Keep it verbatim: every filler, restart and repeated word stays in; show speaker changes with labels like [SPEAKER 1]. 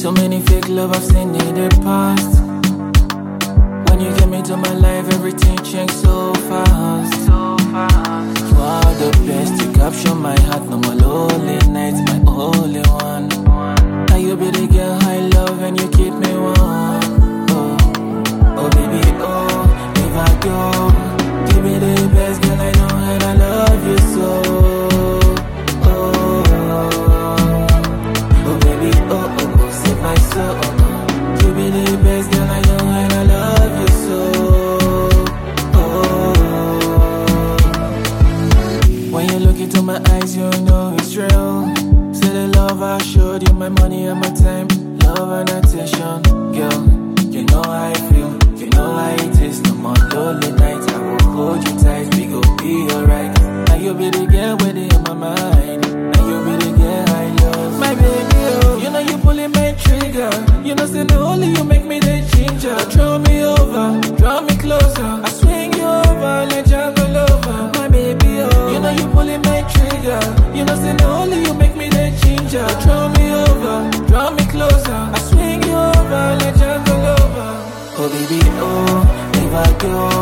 [SPEAKER 1] So many fake love I've seen in the past. When you came into my life, everything changed so fast. So fast. You are the best, you capture my heart. No more lonely nights, my only one. Now you be the girl I love and you keep me warm. Oh, oh baby, oh, if I go, you be the best girl I know and I love you so. Oh, oh baby, oh, oh, oh, save my soul. You be the best girl I know and I love you so. Oh, when you look into my eyes, you know it's real. Say the love I showed you, my money and my time, love and attention, girl. You know how I feel, you know how it is. No more lonely nights, I will hold you tight. We go be alright. Now you be the girl with it in my mind. Now you be the girl I love, my baby. Oh, you know you pulling my trigger. You know say the only you make me the ginger. Throw me over, draw me closer. I swing you over like jungle over, my baby. Oh, you know you pulling my trigger. You know say the only you make me the ginger. Throw me over, draw me closer. I swing you over like jungle over. Oh baby, oh, if I go,